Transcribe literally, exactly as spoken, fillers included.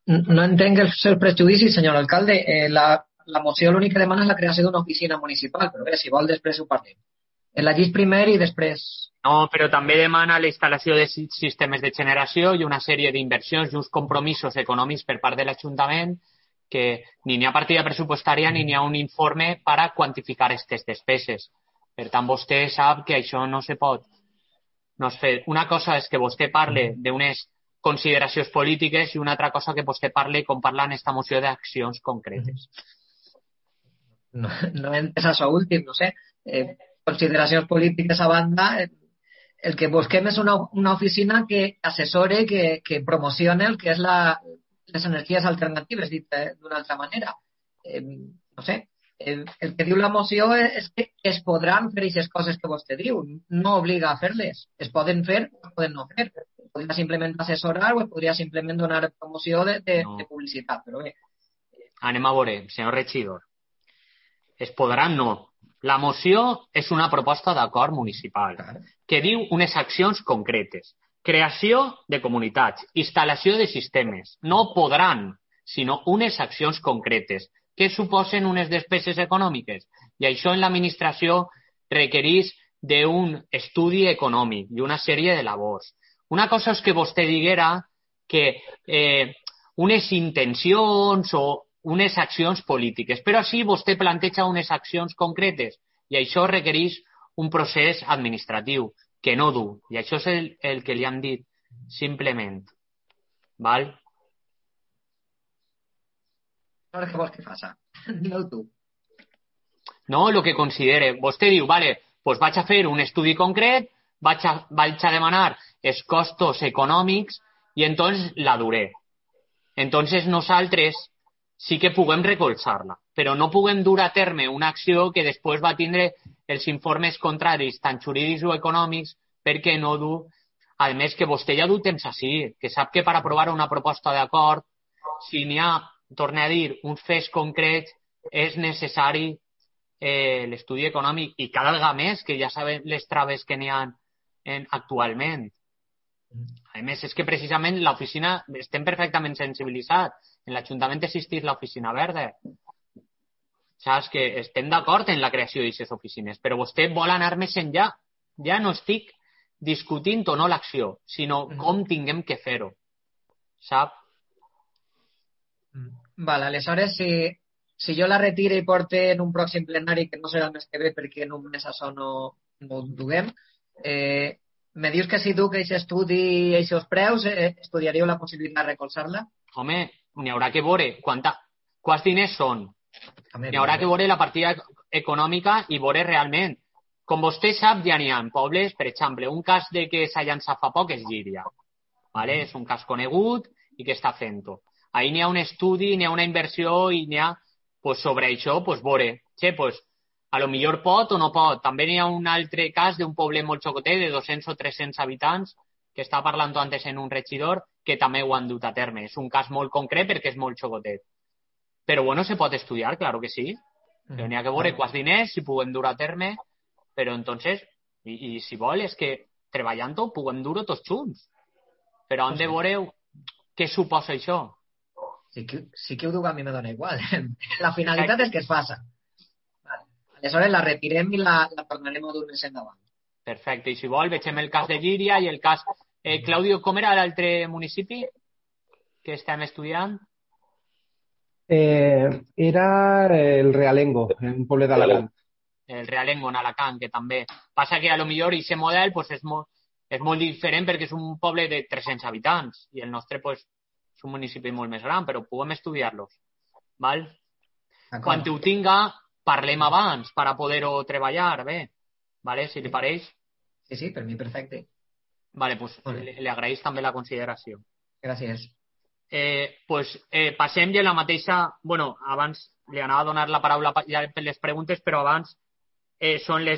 No entenc els seus prejudicis, senyor alcalde. Eh, la, la moció l'únic que demana és la creació d'una oficina municipal, però bé, si vol després ho parlem. El llegís primer i després... No, però també demana la instal·lació de sistemes de generació i una sèrie d'inversions i uns compromisos econòmics per part de l'Ajuntament que ni n'hi ha partida pressupostària ni n'hi ha un informe per a quantificar aquestes despeses. Per tant, vostè sap que això no se pot. No es fer. Una cosa és que vostè parle d'unes consideracions polítiques i una altra cosa que vostè parle, com parla en esta moció, d'accions concretes. No, no he entès això últim, no sé. Eh, consideracions polítiques a banda, eh, el que busquem és una, una oficina que assessore, que, que promocione el que és la, les energies alternatives, dit eh, d'una altra manera. Eh, no sé, eh, el que diu la moció és que es podran fer aquestes coses que vostè diu, no obliga a fer-les. Es poden fer o es poden no fer. Es podria simplement assessorar o es podria simplement donar promoció de, de, no. de publicitat, però bé. Anem a veure, senyor regidor. Es podran no. La moció és una proposta d'acord municipal que diu unes accions concretes. Creació de comunitats, instal·lació de sistemes. No podran, sinó unes accions concretes que suposen unes despeses econòmiques. I això en l'administració requereix d'un estudi econòmic i una sèrie de labors. Una cosa és que vostè diguera que eh, unes intencions o unes accions polítiques, però sí vostè planteja unes accions concretes i això requereix un procés administratiu que no du, i això és el, el que li han dit simplement. Val? Ara què vols que faci? Digue-ho tu. No, el que considere. Vostè diu, vale, pues vaig a fer un estudi concret, vaig a, vaig a demanar els costos econòmics i entonces la duré. Entonces nosaltres sí que puguem recolzar-la, però no puguem dur a terme una acció que després va tindre els informes contraris, tant jurídics o econòmics, perquè no du, a més que vostè ja du temps així, que sap que per aprovar una proposta d'acord, si n'hi ha, torne a dir, uns fets concrets, és necessari eh, l'estudi econòmic i cada vegada més, que ja sabem les traves que n'hi ha en, actualment. A més, és que precisament l'oficina estem perfectament sensibilitzats. En l'Ajuntament existeix l'oficina verda. Saps que estem d'acord en la creació d'aquestes oficines, però vostè vol anar més enllà. Ja no estic discutint o no l'acció, sinó com tinguem que fer-ho. Sap? Val, aleshores, si, si jo la retire i porte en un pròxim plenari, que no serà el mes que ve perquè només això no, no ho duguem, eh, me dius que si duc aquest estudi i aquests preus, eh, estudiaríeu la possibilitat de recolzar-la? Home, n'hi haurà que veure quanta, quants diners són. N'hi haurà que veure la partida econòmica i veure realment. Com vostè sap, ja n'hi ha pobles, per exemple, un cas de que s'ha llançat fa poc és Llíria. Vale? És un cas conegut i que està fent-ho. Ahir n'hi ha un estudi, n'hi ha una inversió i n'hi ha, pues, sobre això, pues, veure, che, pues, a lo millor pot o no pot. També n'hi ha un altre cas d'un poble molt xocotet, de dos-cents o tres-cents habitants, que està parlant antes en un regidor, que també ho han dut a terme. És un cas molt concret perquè és molt xocotet. Però bueno, se pot estudiar, claro que sí. Però n'hi ha que veure quants diners, si puguem dur a terme, però entonces, i, i si vol, és que treballant-ho puguem dur-ho tots junts. Però hem de veure què suposa això. Sí que, sí que ho duc a mi me dona igual. La finalitat és que es faça. Vale. Aleshores la retirem i la, la tornarem a dur més endavant. Perfecte. I si vol, vegem el cas de Llíria i el cas... Eh, Claudio, com era l'altre municipi que estem estudiant? Eh, era el Realengo, un poble d'Alacant. El Realengo, en Alacant, que també. Passa que a lo millor aquest model pues, és, molt, és molt diferent perquè és un poble de tres-cents habitants i el nostre pues, és un municipi molt més gran, però puguem estudiar-los. Val? Quan ho tinga, parlem abans per a poder-ho treballar, bé. Vale? Si li pareix? Sí, sí, per mi perfecte. Vale, pues li, li agraeix també la consideració. Gràcies. Eh, pues, eh, passem ja la mateixa... bueno, abans li anava a donar la paraula ja per les preguntes, però abans eh, són les